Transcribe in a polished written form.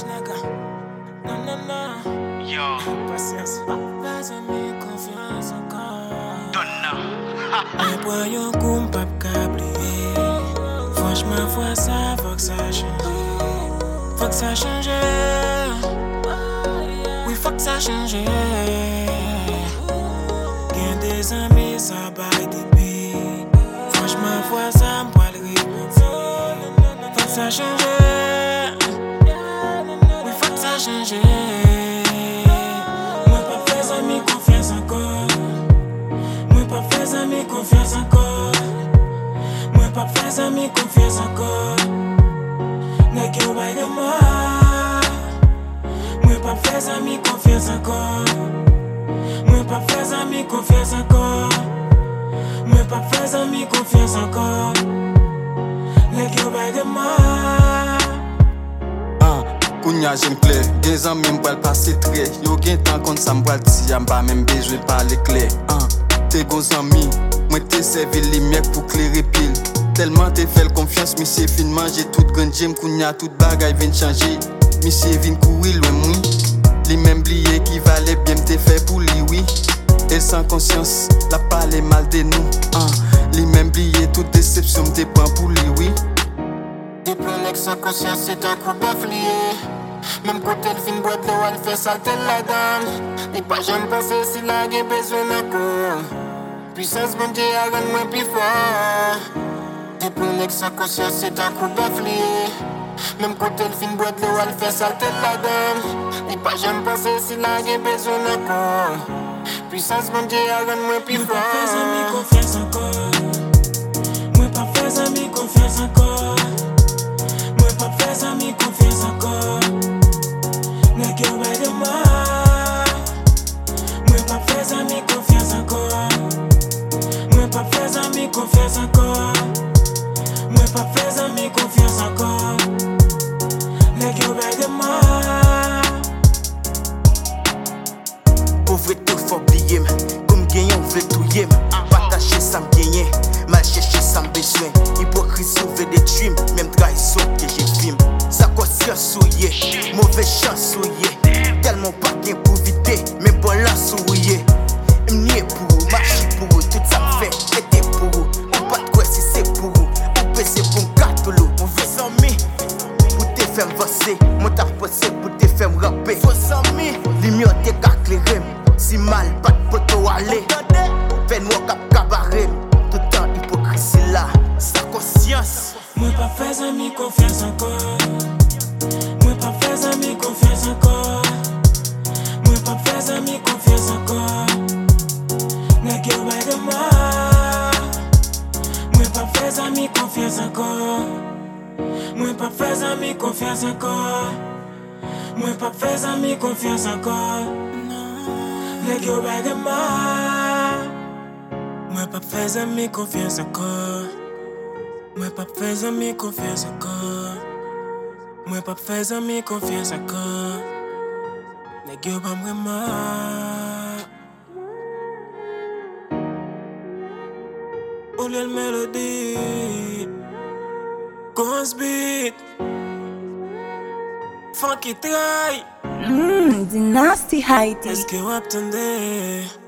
nigga. Non. Yo. Patience. Fais-moi confiance encore. Donna. Un boyon coup pas câblier. Franchement, faut ça, faut que ça change. Faut que ça change. Oui, faut que ça change. Gain des amis, ça baille des billes. Franchement, faut ça, m'poil rythme. Faut que ça change. Oui, faut que ça change. Moi, pas faire amis, confiance encore. Moi, pas faire amis, confiance encore. Moi, pas faire amis, confiance encore. N'est que au bail de moi. Moi, pas faire amis, confiance encore. Moi, pas faire amis, confiance encore. Moi, pas faire amis, confiance encore. N'est que au bail de moi. Kounya j'aime clair, des amis m'boile passer très. Yo gen temps kon sa m'boile ti y'a m'pa même besoin parler clair. T'es gros amis, moi t'ai servi lumière pour clairer pile. Tellement t'es fait confiance, monsieur fin manger toute grande gemme. Kounya toute bagaille vient changer. Monsieur vient courir loin moi. Li même blié qui valait bien t'es fait pour lui oui. Elle sans conscience, la parler mal de nous. Li même blié toute déception m'te prend pour lui oui. Diplôme sans conscience, c'est un coup bafflié. Même côté le fin boîte de l'eau, elle fait salter la dame. Et pas jamais penser si la gueule besoin d'accord. Puissance bon Dieu a rendu moins plus fort. Diplôme sans conscience, c'est un coup bafflié. Même côté le fin boîte de l'eau, elle fait salter la dame. Et pas jamais penser si la gueule besoin d'accord. Puissance bon Dieu a rendu moins plus fort. Moi, pas faire amis, confiance encore. Moi, pas faire amis, confiance encore. Moi, pas faire amis, confiance encore. N'est que au bail de moi. Moi, pas faire amis, confiance encore. Moi, pas faire amis, confiance encore. Moi, pas faire amis, confiance encore. N'est que au bail de moi. Pauvre tout faut oublier, comme gagner on veut tout yem. Partager ça me gagner, mal chercher ça me besoin. Hypocrisie on veut détruire, même trahison que j'ai film. Ça conscience souillé, mauvaise chance souillé. Tellement pas bien pour vider, même bon là souillé. M'nier pour vous, marcher pour vous, tout ça me fait. Était pour vous, on pas de quoi si c'est pour vous. On peut c'est pour me catolo, on veut s'emmener. Pour te faire avancer, mon taf passé pour te faire rapper. Faut s'emmener, lumière t'es qu'à clairer. Si mal, pas de poteau aller. Fais-moi cap cabaret. Tout temps hypocrisie là, sa conscience. Moi, pas faire amis, confiance encore. Moi, pas faire amis, confiance encore. Moi, pas faire amis, confiance encore. N'est que au bail de moi. Moi, pas faire amis, confiance encore. Moi, pas faire amis, confiance encore. Moi, pas faire amis, confiance encore. N'est que au bail de moi. Moi, pas faire amis, confiance encore. Moi, pas faire amis, confiance encore. Moi, pas faire amis, confiance encore. Les gars, pas vraiment. Oh, la mélodie. Ghost beat. Funky try. The nasty Haiti. Est-ce que vous attendez?